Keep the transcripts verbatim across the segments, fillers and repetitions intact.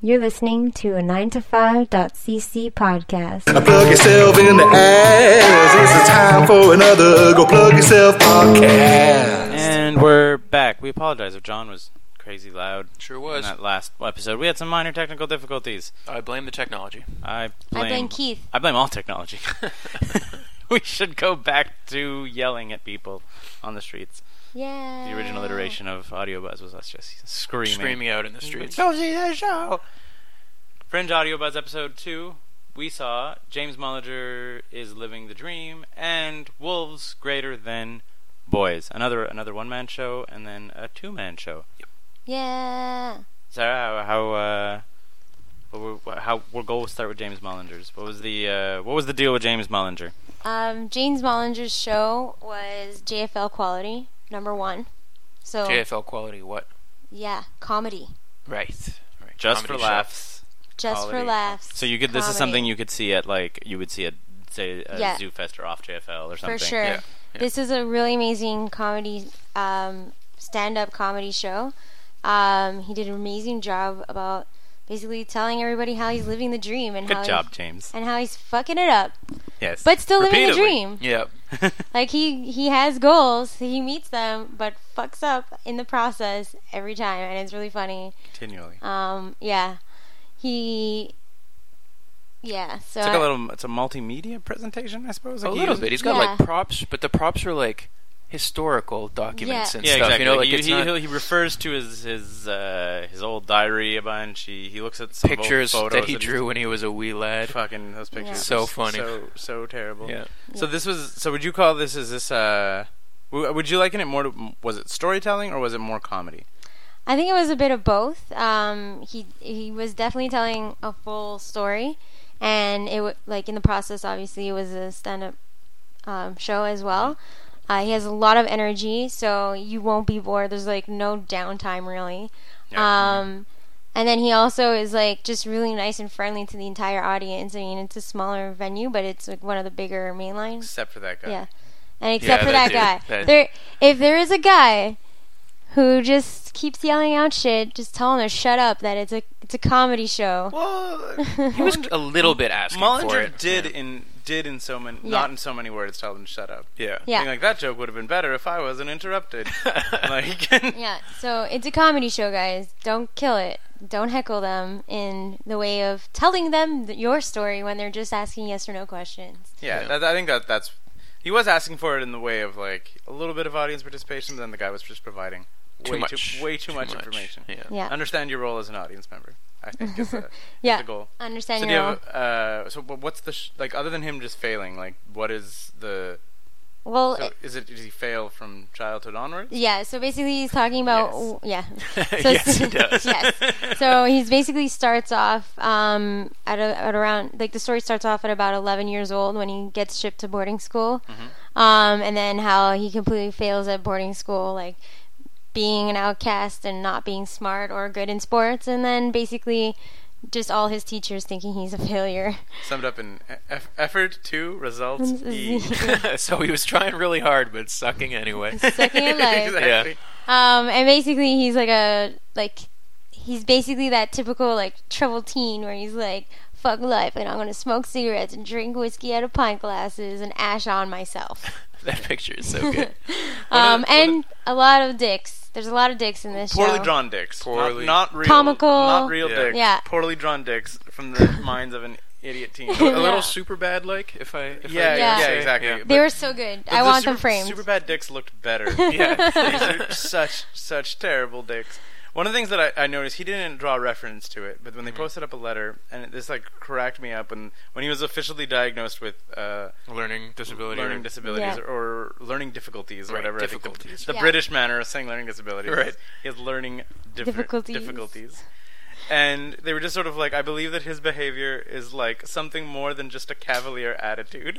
You're listening to a nine to five dot c c podcast. Plug yourself in the ass. It's the time for another Go Plug Yourself podcast. And we're back. We apologize if John was crazy loud. Sure was. In that last episode. We had some minor technical difficulties. I blame the technology. I blame, I blame Keith. I blame all technology. We should go back to yelling at people on the streets. Yeah. The original iteration of Audio Buzz was us just screaming. Screaming out in the streets. Go see that show! Fringe Audio Buzz episode two, we saw James Mullinger is Living the Dream and Wolves Greater Than Boys. Another another one-man show and then a two-man show. Yep. Yeah. Sarah, how, how uh, what were, how we'll go start with James Mullinger's. What was the uh, what was the deal with James Mullinger? Um, James Mullinger's show was J F L quality, number one. So J F L quality what? yeah, comedy. Right. right. Just Comedy for show. laughs. Just Quality. for laughs. So you could. This is comedy. something you could see at like you would see at say a Yeah. Zoo Fest or off J F L or something. For sure. Yeah, yeah. This is a really amazing comedy, um, stand-up comedy show. Um, he did an amazing job about basically telling everybody how he's living the dream and Good how job, he's, James. and how he's fucking it up, Yes. but still living the Repeatedly. dream. Yep. Like he he has goals, he meets them, but fucks up in the process every time, and it's really funny. Continually. Um, yeah, he, yeah. So It's like I- a little. It's a multimedia presentation, I suppose. A like he little uses- bit. He's got Yeah. like props, but the props are like historical documents Yeah. and Yeah, stuff. exactly. You know, Like, like he, it's he, not he refers to his his uh, his old diary a bunch. He he looks at some old pictures photos that he and drew when he was a wee lad. Fucking those pictures. Yeah. are So funny. So so terrible. Yeah. So this was. So would you call this? Is this uh? w- Would you liken it more to? Was it storytelling or was it more comedy? I think it was a bit of both. Um, he he was definitely telling a full story, and it w- like in the process, obviously, it was a stand-up um, show as well. Uh, he has a lot of energy, so you won't be bored. There's like no downtime really. Yeah. Um, and then he also is like just really nice and friendly to the entire audience. I mean, it's a smaller venue, but it's like one of the bigger main lines. Except for that guy. Yeah. And except Yeah, for that that, dude. guy. That- There if there is a guy who just keeps yelling out shit, just tell him to shut up, that it's a it's a comedy show. Well, He was a little bit asking for Mullinger it. did Yeah. in did in so many Yeah. not in so many words tell them to shut up. Yeah. Yeah. Being like that joke would have been better if I wasn't interrupted. like Yeah, so it's a comedy show, guys. Don't kill it. Don't heckle them in the way of telling them th- your story when they're just asking yes or no questions. yeah, Yeah. That, I think that that's he was asking for it in the way of like a little bit of audience participation, but then the guy was just providing Too way much. too way too, much, information. Yeah. Yeah, Understand your role as an audience member. I think is, the, is yeah. the goal. Understand So do your you role. have, uh, so wh- what's the sh- like other than him just failing? Like what is the Well, so is it? Did he fail from childhood onwards? yeah. So basically, he's talking about yeah. So Yes, he does. yes. So he's basically starts off um, at, a, at around like the story starts off at about eleven years old when he gets shipped to boarding school, Mhm. um, and then how he completely fails at boarding school, like being an outcast and not being smart or good in sports, and then basically just all his teachers thinking he's a failure. Summed up in eff- effort two results E. So he was trying really hard, but sucking anyway. Sucking at life. Exactly. Um, and basically he's like a like he's basically that typical like troubled teen where he's like, fuck life and I'm gonna smoke cigarettes and drink whiskey out of pint glasses and ash on myself. That picture is so good. Um, One of- and a lot of dicks. There's a lot of dicks in this Poorly show. drawn dicks. Poorly- not, not real. Comical. Not real Yeah. dicks. Yeah. Poorly drawn dicks from the minds of an idiot teen. A Yeah. little super bad, like if I. If Yeah, I yeah, Yeah. yeah, exactly. Yeah. But- They were so good. but I the want super, them framed. Super bad dicks looked better. Yeah. These are such such terrible dicks. One of the things that I, I noticed, he didn't draw reference to it, but when they Mhm. posted up a letter, and this like cracked me up, when when he was officially diagnosed with uh, Learning disability. learning or- disabilities Yeah. or, or learning difficulties or Right, whatever. I think difficulties. the, the Yeah. British manner of saying learning disabilities. Right. He has learning diffi- Difficulties. difficulties. And they were just sort of like, I believe that his behavior is like something more than just a cavalier attitude.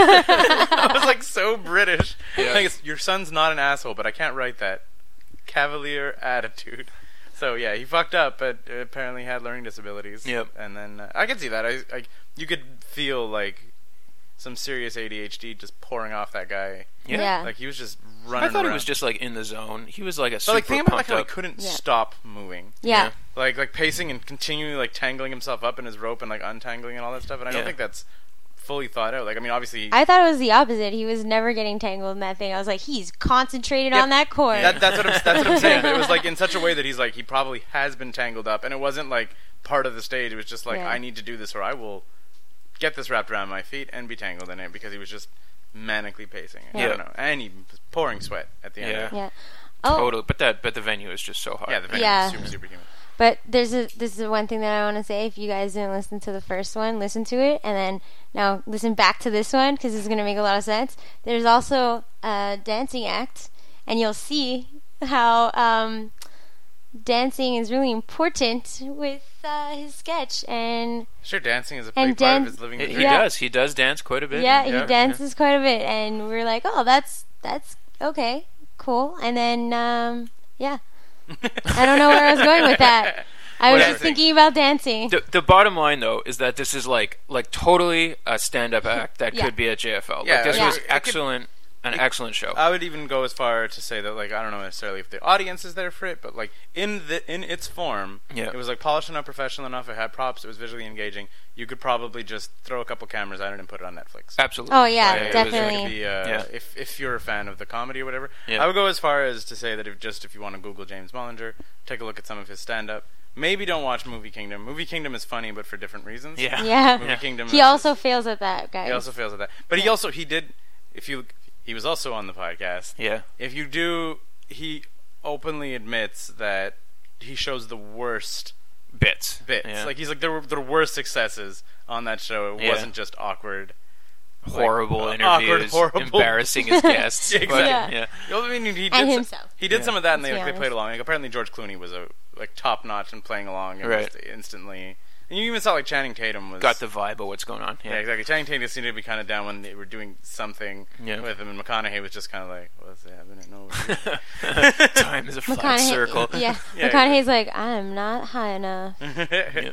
I was like so British. Yeah. Like, it's, your son's not an asshole, but I can't write that. Cavalier attitude. So yeah, he fucked up, but apparently had learning disabilities. Yep. And then uh, I can see that. I, I you could feel like some serious A D H D just pouring off that guy. Yeah. Yeah. Like he was just running. I thought around. he was just like in the zone. He was like a But super like think about like pumped how he up. couldn't Yeah. stop moving. Yeah. Like like pacing and continually like tangling himself up in his rope and like untangling and all that stuff. And I don't Yeah. think that's fully thought out. Like I mean, obviously. I thought it was the opposite. He was never getting tangled in that thing. I was like, he's concentrated Yeah, on that cord. That, that's what I'm, that's what I'm saying. But it was like in such a way that he's like he probably has been tangled up, and it wasn't like part of the stage. It was just like Yeah. I need to do this, or I will get this wrapped around my feet and be tangled in it because he was just manically pacing. I Yeah. don't know, and he was pouring sweat at the end. Yeah. Of it. yeah. Oh, Totally. But that but the venue is just so hot. Yeah, the venue Yeah. was super super human. but there's a this is the one thing that I want to say. If you guys didn't listen to the first one, listen to it, and then now listen back to this one because it's gonna make a lot of sense. There's also a dancing act, and you'll see how um, dancing is really important with uh, his sketch. And Sure, dancing is a And big part dan- of his living. He, he Yeah. does. He does dance quite a bit. yeah, and- he dances quite a bit, and we are like, oh, that's that's okay, cool. And then um, yeah, I don't know where I was going with that. I was Whatever. just thinking about dancing. The, the bottom line, though, is that this is like like totally a stand-up act that Yeah. could be at J F L. Yeah, like, this Yeah. was it could- excellent, an excellent show. I would even go as far to say that, like, I don't know necessarily if the audience is there for it, but like in the in its form, Yeah. it was like polished enough, professional enough. It had props. It was visually engaging. You could probably just throw a couple cameras at it and put it on Netflix. Absolutely. Oh yeah, Like, it was- definitely. It could be, uh, Yeah. if if you're a fan of the comedy or whatever, Yeah. I would go as far as to say that if just if you want to Google James Mullinger, take a look at some of his stand-up. Maybe don't watch Movie Kingdom. Movie Kingdom is funny, but for different reasons. Yeah. Yeah. Movie Kingdom. He is also just- fails at that, guys. he also fails at that, but he also he did. If you he was also on the podcast. Yeah. If you do, he openly admits that he shows the worst Bits. bits. Yeah. Like he's like there were there were successes on that show. It Yeah. wasn't just awkward, horrible like, interviews, awkward, horrible. embarrassing his guests. Yeah, but, exactly. yeah. You know, I mean, he did And some- himself. He did Yeah. some of that, and Let's they be like, they played honest. along. Like apparently George Clooney was a like top notch and playing along, and Right. just instantly. And you even saw like Channing Tatum was Got the vibe of what's going on. Yeah, Yeah. exactly. Channing Tatum seemed to be kind of down when they were doing something Yeah. with him, and McConaughey was just kind of like, "What's happening over here?" Time is a flat circle. Yeah. Yeah, McConaughey's like, I'm not high enough. Yeah.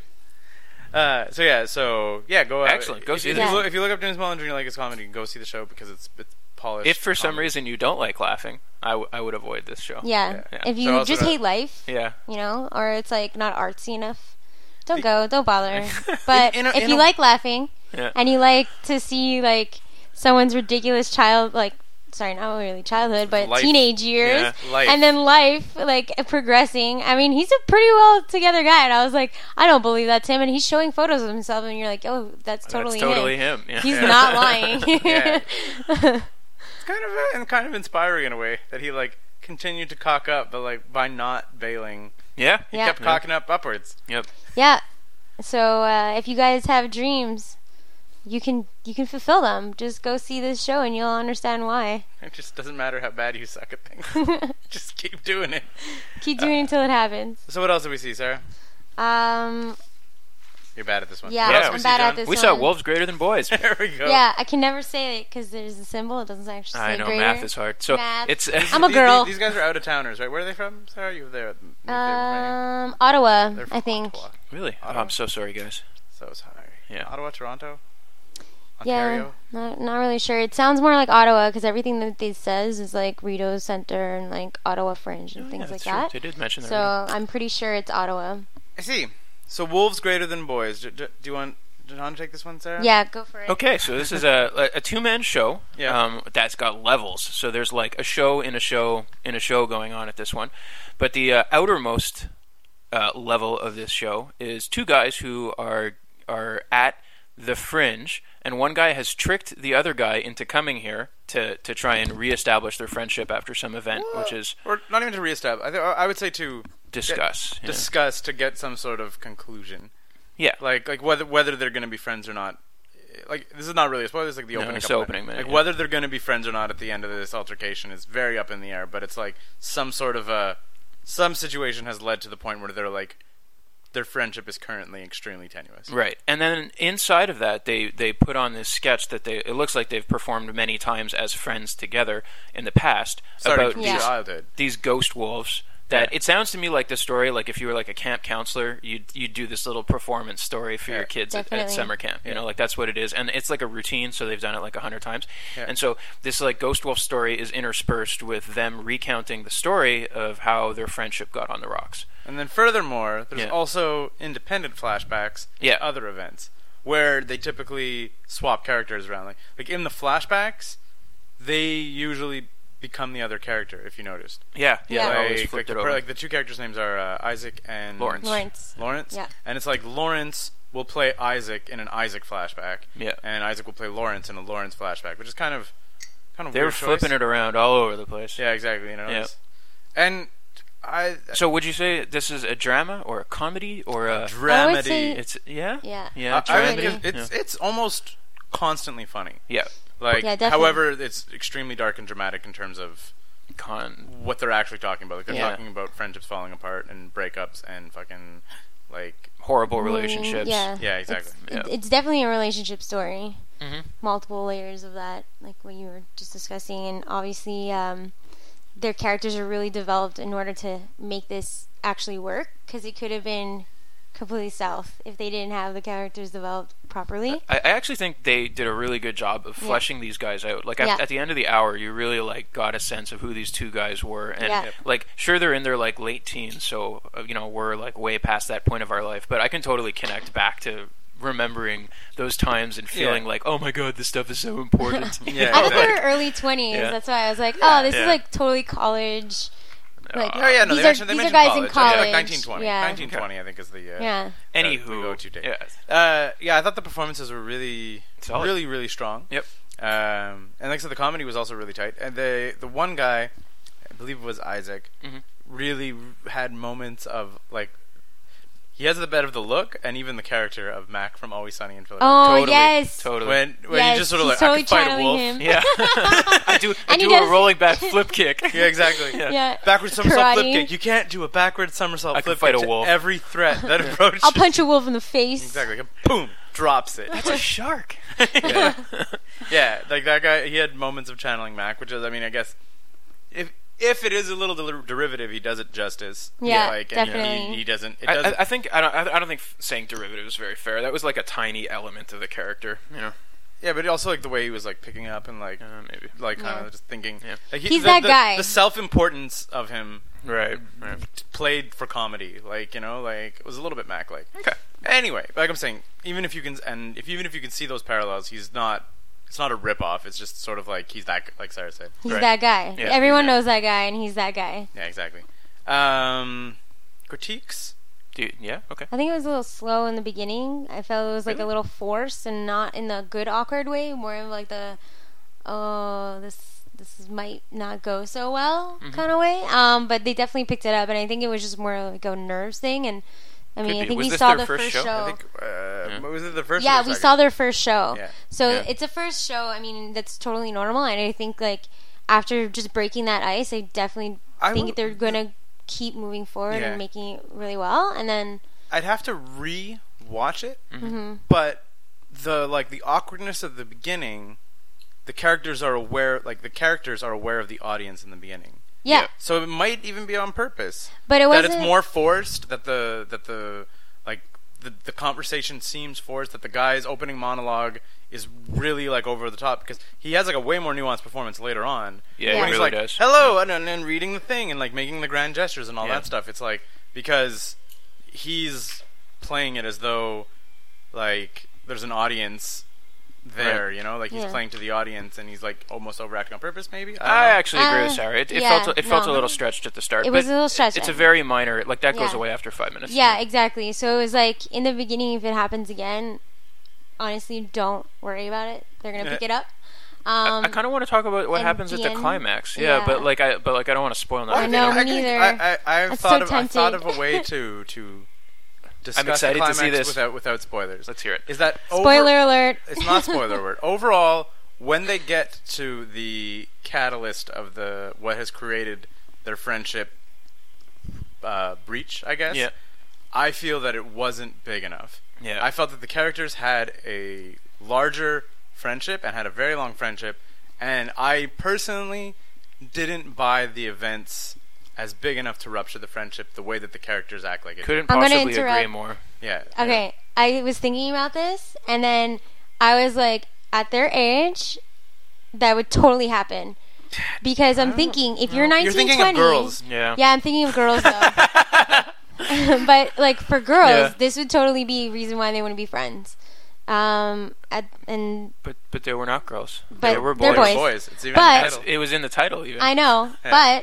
Uh, so yeah, so yeah, go out. Excellent. Go if, see if this. You look, if you look up James Mullinger and you like his comedy, go see the show because it's it's polished. If for some comedy. reason you don't like laughing, I, w- I would avoid this show. Yeah. Yeah. If you So also just that- hate life, Yeah. you know, or it's like not artsy enough, don't The- go, don't bother. But In- in a- if in you a- like laughing Yeah. and you like to see like someone's ridiculous child, like sorry, not really childhood, but Life. teenage years, Yeah, life. and then life like progressing. I mean, he's a pretty well together guy, and I was like, I don't believe that's him, and he's showing photos of himself, and you're like, oh, that's totally, That's totally him. him. Yeah. He's Yeah. not lying. Yeah. It's kind of uh, and kind of inspiring in a way that he like continued to cock up, but like by not bailing, Yeah. he Yeah. kept cocking up upwards. Yep. Yeah. So uh, if you guys have dreams, you can you can fulfill them. Just go see this show and you'll understand why. It just doesn't matter how bad you suck at things. Just keep doing it. Keep doing it until it happens. So what else did we see, Sarah? Um. You're bad at this one. Yeah, What else Yeah. did we I'm see, bad John? at this We one. saw Wolves Greater Than Boys. There we go. Yeah, I can never say it because there's a symbol. It doesn't actually say I know greater. math is hard. So Math. it's I'm a These- girl. These, these guys are out of towners, right? Where are they from? Sarah, you were there. At the- Um, Ottawa, They're from I think. Ottawa. really. Oh, Ottawa. I'm so sorry, guys. So sorry. Yeah. Ottawa, Toronto, Yeah, Ontario. not not really sure. It sounds more like Ottawa because everything that they says is like Rideau Center and like Ottawa Fringe and Oh, things yeah, like that's true. that. They did mention that. So already. I'm pretty sure it's Ottawa. I see. So wolves greater than boys. Do, do, do you want? Do you want to take this one, Sarah? Yeah, go for it. Okay, so this is a a two man show. Yeah. Um, that's got levels. So there's like a show in a show in a show going on at this one, but the uh, outermost uh, level of this show is two guys who are are at the Fringe, and one guy has tricked the other guy into coming here to to try and reestablish their friendship after some event, which is Or not even to reestablish. I, th- I would say to discuss. get- yeah. discuss to get some sort of conclusion. Yeah. Like like whether whether they're going to be friends or not. Like this is not really a spoiler. This is like the No, opening. it's couple the opening minutes. minute, Like yeah. whether they're going to be friends or not at the end of this altercation is very up in the air. But it's like some sort of a some situation has led to the point where they're like their friendship is currently extremely tenuous. Right, and then inside of that, they, they put on this sketch that they it looks like they've performed many times as friends together in the past Starting about from Yeah. these, childhood. these ghost wolves That Yeah. it sounds to me like the story, like if you were like a camp counselor, you'd you'd do this little performance story for Yeah. your kids at, at Definitely. summer camp. You Yeah. know, like that's what it is, and it's like a routine. So they've done it like a hundred times, Yeah. and so this like Ghost Wolf story is interspersed with them recounting the story of how their friendship got on the rocks. And then furthermore, there's Yeah. also independent flashbacks Yeah. to other events where they typically swap characters around. Like, like in the flashbacks, they usually become the other character, if you noticed. Yeah, yeah, Yeah. they always Like, like, flipped the, it over. like the two characters' names are uh, Isaac and Lawrence. Lawrence. Lawrence? Yeah. And it's like Lawrence will play Isaac in an Isaac flashback. Yeah. And Isaac will play Lawrence in a Lawrence flashback, which is kind of kind of They were weird flipping choice. it around all over the place. Yeah, exactly. You know. Yeah. it's- And I So would you say this is a drama or a comedy or a? dramedy. say- It's yeah. Yeah. Yeah. I, I dramedy? think it's it's, it's almost constantly funny. yeah. Like, Yeah, definitely. however, it's extremely dark and dramatic in terms of Con. what they're actually talking about. Like, they're Yeah. talking about friendships falling apart and breakups and fucking like Horrible Mm, relationships. Yeah. Yeah, exactly. It's, Yeah. it- it's definitely a relationship story. Mhm. Multiple layers of that, like what you were just discussing, and obviously um, their characters are really developed in order to make this actually work. Because it could have been completely south if they didn't have the characters developed properly. I, I actually think they did a really good job of Yeah. fleshing these guys out. Like at, Yeah. at the end of the hour, you really like got a sense of who these two guys were, and Yeah. Yep. like sure they're in their like late teens, so uh, you know we're like way past that point of our life. But I can totally connect back to remembering those times and feeling Yeah. like, oh my god, this stuff is so important. Yeah, I thought they exactly. were early twenties. Yeah. That's why I was like, oh, this Yeah. is like totally college. Like, Oh yeah, no, these they are, mentioned they these mentioned are guys college. in Yeah, college. like nineteen twenty. Yeah. nineteen twenty, I think, is the uh, Yeah. the Anywho, go-to date. yeah. Uh, yeah, I thought the performances were really, Solid. really, really strong. Yep. Um, and like I said, the comedy was also really tight. And the the one guy, I believe it was Isaac, Mhm. really had moments of like. He has the bit of the look and even the character of Mac from Always Sunny in Philadelphia. Oh Totally, yes. totally. When when yes, he just sort of he's like totally I could fight a channeling wolf. him. Yeah, I do. I And he do a does- rolling back flip kick. Yeah, exactly. Yeah. Yeah. Backward somersault flip Karate. kick. You can't do a backward somersault I can flip fight kick a to wolf. every threat that approaches. I'll punch a wolf in the face. Exactly. Like a boom, drops it. That's a shark. yeah. yeah, like that guy. He had moments of channeling Mac, which is, I mean, I guess if if it is a little der- derivative, he does it justice. Yeah, like, and definitely. He, he doesn't. It I, doesn't. I, I think I don't. I don't think saying derivative is very fair. That was like a tiny element of the character. You know, yeah, but also like the way he was like picking up and like uh, maybe. like kind Yeah. of just thinking. Yeah. Like, he, He's the, that the, guy. The self-importance of him Right. Right. t- played for comedy. Like, you know, like it was a little bit Mac like. Okay. Anyway, like I'm saying, even if you can and if even if you can see those parallels, he's not. It's not a rip-off. It's just sort of like he's that, like Sarah said. He's Right. that guy. Yeah, Everyone yeah. knows that guy, and he's that guy. Yeah, exactly. Um, critiques. Dude, yeah. Okay. I think it was a little slow in the beginning. I felt it was like Really? a little forced and not in the good awkward way, more of like the oh this this is, might not go so well Mm-hmm. kind of way. Um, but they definitely picked it up, and I think it was just more like a nerves thing. And I mean, Could I be. think Was we this saw their the first first show? show. I think. Uh, Was it the first? Yeah, or the we second? saw their first show. Yeah. So Yeah. it's a first show. I mean, that's totally normal, and I think like after just breaking that ice, I definitely I think would- they're gonna keep moving forward Yeah. and making it really well. And then I'd have to re-watch it, mhm. but the like the awkwardness of the beginning, the characters are aware. Like the characters are aware of the audience in the beginning. yeah, Yeah. So it might even be on purpose. but it That wasn't. it's more forced. That the that the like the the conversation seems forced. That the guy's opening monologue is really like over the top because he has like a way more nuanced performance later on. Yeah, he where he he's really like, does. hello, and, and and reading the thing and like making the grand gestures and all Yeah. that stuff. It's like because he's playing it as though like there's an audience there, Right. you know, like he's Yeah. playing to the audience and he's like almost overacting on purpose, maybe. I, don't I know. actually agree with Uh, Sarah. It, it yeah, felt it felt no. a little stretched at the start. It was but a little stretched. It's a very minor. Like that goes Yeah. away after five minutes. Yeah, exactly. So it was like in the beginning, if it happens again, honestly, don't worry about it. They're gonna pick it up. Um, I, I kind of want to talk about what and happens at the the end- climax. Yeah, yeah. but like I but like I don't want to spoil Well, nothing. I know, I me think- neither. I, I, I've That's thought so of I thought of tempting. a way to to discuss excited the to see climax this. without without spoilers. Let's hear it. Is that over- spoiler alert. It's not spoiler alert. Overall, when they get to the catalyst of the what has created their friendship uh, breach, I guess. Yeah. I feel that it wasn't big enough. Yeah. I felt that the characters had a larger friendship and had a very long friendship, and I personally didn't buy the events as big enough to rupture the friendship the way that the characters act like it. Couldn't I'm gonna possibly agree interrupt. more. Yeah. Okay, I was thinking about this, and then I was like, at their age, that would totally happen. Because I'm thinking, if you're nineteen, You're thinking twenty, of girls. Yeah. yeah, I'm thinking of girls though. But like for girls, Yeah. this would totally be a reason why they wouldn't be friends. Um, at, and But but they were not girls. but they were they're boys. boys. Boys. It's even But- in the That's- title. it was in the title even. I know, Yeah. but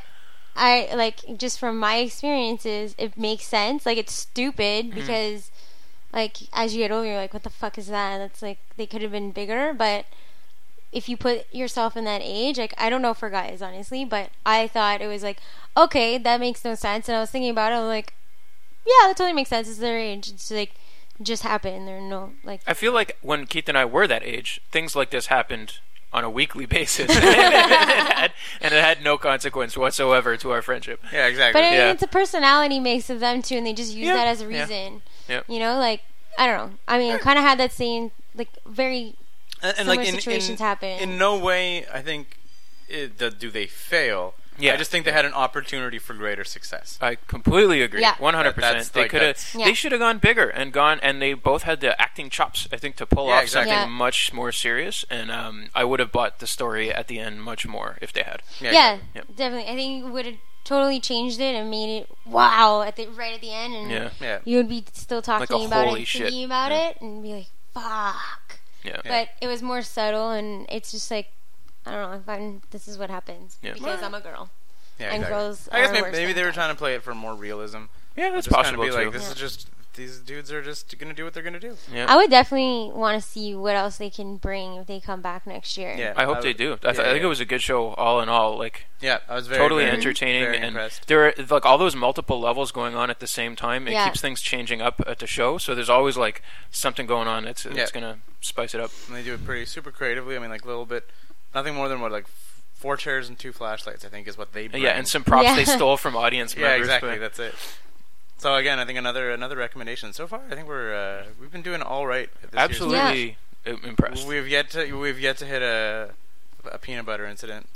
I like just from my experiences, it makes sense. Like it's stupid because, like as you get older, you're like, what the fuck is that? That's like they could have been bigger, but if you put yourself in that age, like I don't know for guys honestly, but I thought it was like, okay, that makes no sense. And I was thinking about it, I was like, yeah, that totally makes sense. It's their age. It's like just happened. There are no like. I feel like when Keith and I were that age, things like this happened on a weekly basis, and, it had, and it had no consequence whatsoever to our friendship. Yeah, exactly. But I mean, Yeah. it's a personality mix of them two, and they just use Yeah. that as a Yeah. reason. Yeah. You know, like I don't know. I mean, I kind of had that same like very and, and similar like in, situations in, happen. in no way, I think, it, the, do they fail. Yeah. I just think they had an opportunity for greater success. I completely agree. Yeah. one hundred That- that's, percent. They like, could have. that's- Yeah. They should have gone bigger and gone. And they both had the acting chops, I think, to pull Yeah, off exactly. something Yeah. much more serious. And um, I would have bought the story at the end much more if they had. Yeah, yeah, exactly. Yep. definitely. I think it would have totally changed it and made it wow at the right at the end, and Yeah. Yeah. you would be still talking a about holy it, shit. thinking about Yeah. it, and be like, "Fuck!" Yeah. But it was more subtle, and it's just like I don't know. I find this is what happens Yeah. because I'm a girl. Yeah, And exactly. girls I guess are maybe, worse maybe than they were guys. trying to play it for more realism. Yeah, that's just possible kind of be too. like, this Yeah. is just these dudes are just gonna do what they're gonna do. Yeah. I would definitely want to see what else they can bring if they come back next year. Yeah, I hope I they would- do. I, th- yeah, I think yeah. it was a good show, all in all. Like Yeah, I was very totally very, entertaining, very and impressed. there are like all those multiple levels going on at the same time. It Yeah. keeps things changing up at the show, so there's always like something going on that's Yeah. that's gonna spice it up. And they do it pretty super creatively. I mean, like a little bit, nothing more than what like f- four chairs and two flashlights. I think is what they bring. Yeah, and some props Yeah. they stole from audience yeah, members. exactly. but- That's it. So again, I think another another recommendation so far. I think we're uh, we've been doing all right. At this year's Absolutely im- impressed. We've yet to we've yet to hit a a peanut butter incident.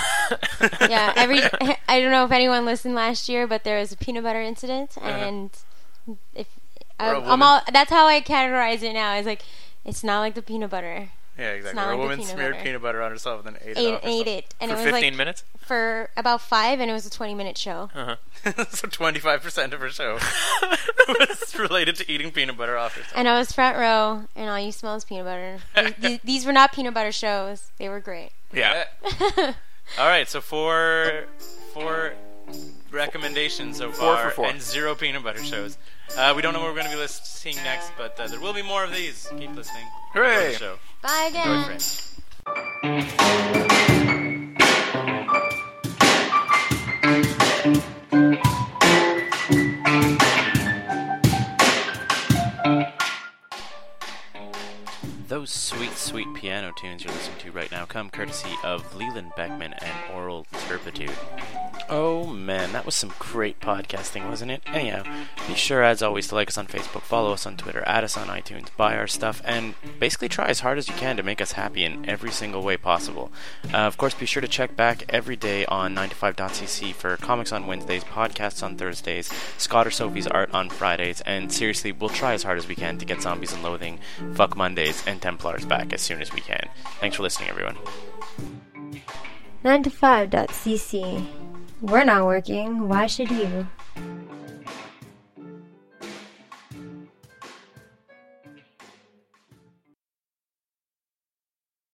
Yeah, every I don't know if anyone listened last year, but there was a peanut butter incident, Uh-huh. and if Or a I'm, I'm woman- all that's how I categorize it now. It's like it's not like the peanut butter. Yeah, exactly. not A like the woman peanut smeared butter. peanut butter on herself and then ate it Ate, off ate it, and for it was fifteen like minutes. for about five, and it was a twenty minute show. Uh-huh. So twenty-five percent of her show was related to eating peanut butter off herself. And I was front row, and all you smell is peanut butter. These- these, these were not peanut butter shows; they were great. Yeah. All right, so four four recommendations so Four far, for four. and zero peanut butter shows. Uh, we don't know what we're going to be list- seeing next, but uh, there will be more of these. Keep listening. Hooray. Enjoy the show. Bye Enjoy, again. friends. Those sweet, sweet piano tunes you're listening to right now come courtesy of Leland Beckman and Oral Turpitude. Oh man, that was some great podcasting, wasn't it? Anyhow, be sure as always to like us on Facebook, follow us on Twitter, add us on iTunes, buy our stuff, and basically try as hard as you can to make us happy in every single way possible. Uh, of course, be sure to check back every day on nine to five dot c c for comics on Wednesdays, podcasts on Thursdays, Scott or Sophie's art on Fridays, and seriously, we'll try as hard as we can to get Zombies and Loathing, Fuck Mondays, and Templars back as soon as we can. Thanks for listening, everyone. nine to five dot c c. We're not working. Why should you?